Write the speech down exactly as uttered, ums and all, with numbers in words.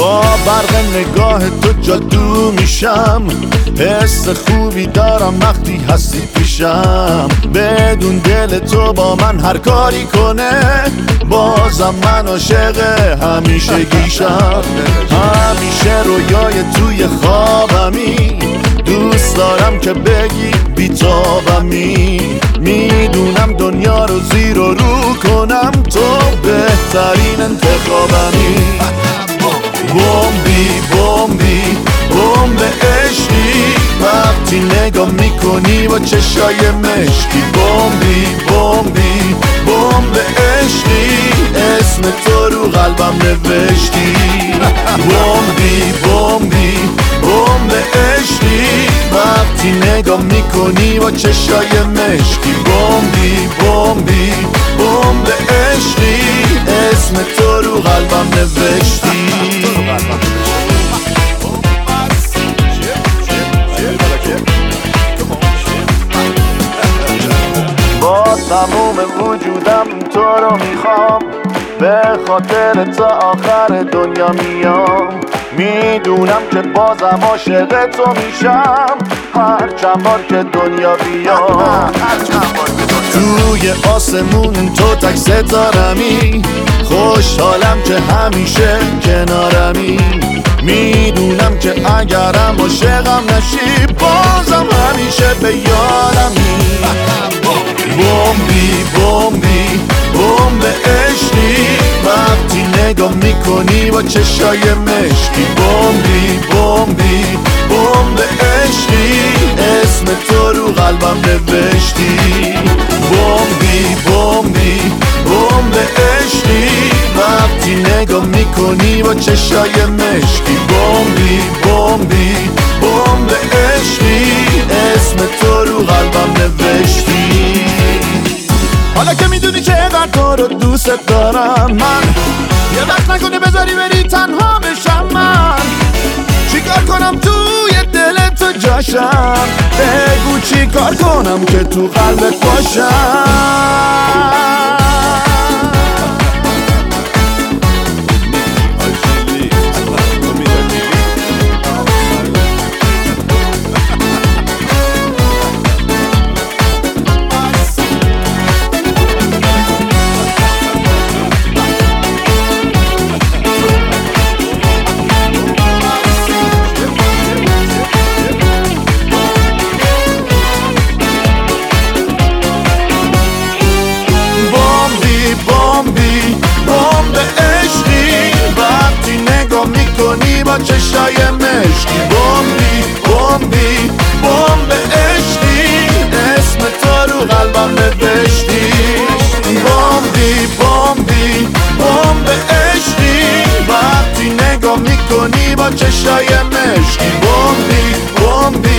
با برق نگاه تو جادو میشم، حس خوبی دارم وقتی هستی پیشم. بدون دل تو با من هر کاری کنه، بازم من عاشق همیشه گیشم. همیشه رویای توی خوابمی، دوست دارم که بگی بیتابمی. میدونم دنیا رو زیر و رو کنم، تو بهترین انتخابمی. بمبی بمبی بمب عشقی، وقتی نگاه میکنی با چشای مشکی. بمبی بمبی بمب عشقی، اسم تو رو قلبم نوشتی. بمبی بمبی بمب عشقی، وقتی نگاه میکنی با چشای مشکی. بمبی بمبی بمب عشقی، اسم تو رو قلبم نوشتی. با تموم وجودم تو رو میخوام، به خاطر تا آخر دنیا میام. میدونم که بازم عاشق تو میشم، هر چند بار که دنیا بیام. توی آسمون تو تک ستارمی، خوشحالم که همیشه کنارمی. میدونم که اگرم عاشقم نشی، بازم همیشه به یارمی. بمبی بمبی بمب عشقی، وقتی نگاه میکنی با چشای مشکی. بمبی بمبی بمب عشقی، اسم تو رو قلبم نوشتی. بمبی بمبی بمب عشقی، وقتی نگاه میکنی با چشای مشکی. بمبی بمبی بمب عشقی، اسم تو رو قلبم نوشتی. حالا که میدونی چقدر تو رو دوست دارم من، یه وقت نکنه بذاری بری تنها بشم من. چیکار کنم توی دل تو جاشم، بگو چیکار کنم که تو قلبت باشم. با چشای مشکی. بمبی بمبی بمب عشقی، اسم تو رو قلبم نوشتی. بمبی بمبی بمب عشقی، وقتی نگاه میکنی با چشای مشکی. بمبی بمبی